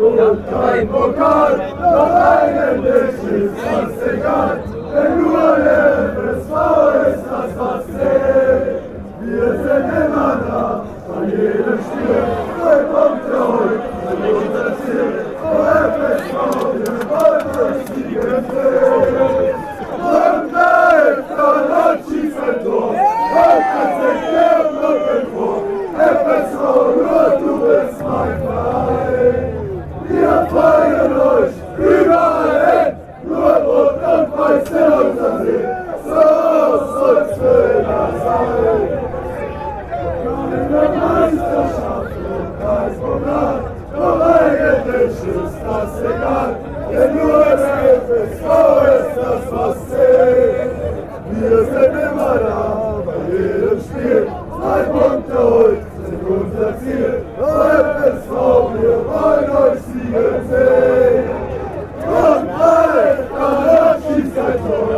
und kein Pokal, doch eigentlich ist das egal, denn nur der FSV ist das, was zählt. Wir sind immer da, bei jedem Spiel, 3 Punkte holt, sind unser Ziel. Oh FSV, wir wollen durch die Gefehl. Und da hilft dann und schießt ein Tor, und es singt der Brücken vor. FSV, nur du bist mein Verein. Wir freuen euch überall hin, nur rot und weiß in unser See. So soll's für immer sein. Keine Meisterschaft und kein Pokal, doch eigentlich ist das egal, denn nur der FSV ist das, was zählt. Wir sind immer da, bei jedem Spiel, 3 Punkte holt, sind unser Ziel. Oh FSV, wir wollen euch siegen sehen. Und bald, dann schießt ein Tor.